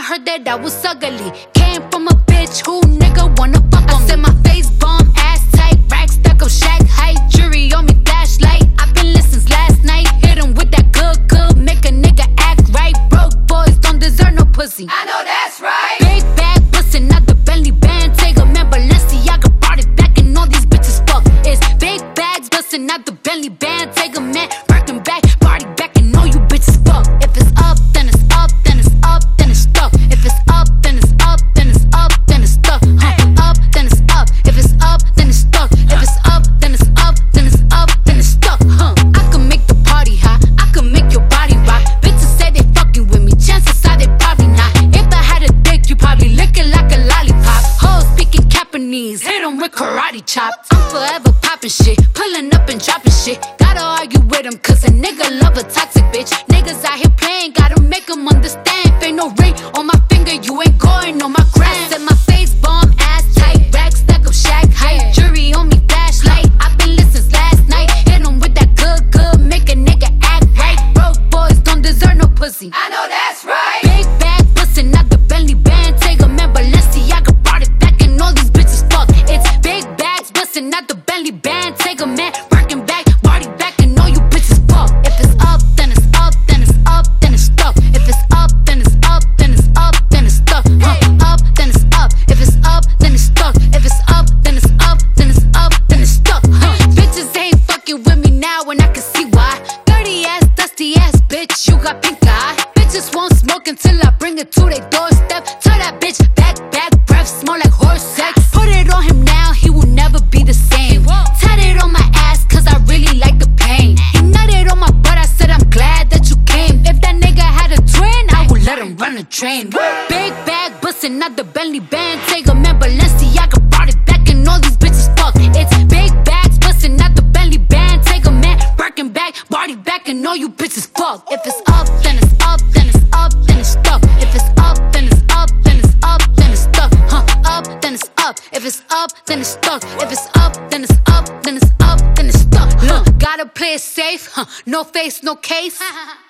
heard that I was ugly. Came from a bitch who nigga wanna fuck on me. I said my face bomb, ass tight, rack stuck up, shack height, jury on me, flashlight. I've been lit since last night. Hit him with that good, make a nigga act right. Broke boys don't deserve no pussy. I know that's right. Big bag bustin' out the Bentley band. Take a man, Balenciaga brought it back, and all these bitches fuck. It's big bags bustin' out the Bentley band. Take a man, Birkin back, party back, and all you bitches fuck. If it's up, then it's up, then it's up, then it's stuck. If it's up, then it's up, then it's up, then it's stuck. Up, then it's up. If it's up, then it's stuck. If it's up, then it's up, then it's up, then it's stuck. I can make the party hot, I can make your body rock. Bitches say they fucking with me, chances are they probably not. If I had a dick, you probably lick it like a lollipop. Hoes speaking Japanese, hit 'em with karate chops. I'm forever popping shit, pulling up and dropping shit. Gotta argue with 'em, cause a nigga love a toxic bitch. Niggas out here playing, gotta make 'em understand. If ain't no ring on my finger, you ain't going on my gram. I said my face bomb, ass tight, rack stack up, shack height, jury on me, flashlight. I've been lit since last night. Hit 'em with that good, make a nigga act right. Broke boys don't deserve no pussy. I know that's right. Big bag bustin' out the Bentley band. Take a man, Balenciaga brought it back, and all these bitches fuck. It's big bags bustin' out the Bentley band. Take a man, Birkin back, party back, and all you bitches fuck. If it's up, then it's up, then it's up, then it's stuck. If it's up, then it's up, then it's up, then it's stuck. Up, then it's up. If it's up, then it's stuck. If it's up, then it's up, then it's up, then it's stuck. Bitches ain't fucking with me now, and I can see why. Dirty ass, dusty ass bitch, you got pink eye. Bitches won't smoke until I bring it to their doorstep. Tell that bitch back, breath smell like horse sex. Put it on him now, he will never be the same. Tatted on my ass, cause I really like the pain. He nutted on my butt, I said I'm glad that you came. If that nigga had a twin, I would let him run a train. Big bag bustin' out the Bentley band. Take a man, Balenciaga brought it back, and all these bitches fuck. It's big bags bustin' out the Bentley band. Take a man, Birkin back, party back, and all you bitches fuck. If it's up, then it's up, then it's up, then it's stuck. If it's up, then it's up, then it's up, then it's stuck. Up, then it's up. If it's up, then it's stuck. If it's up, then it's up, then it's up, then it's stuck. Look, gotta play it safe, no face, no case.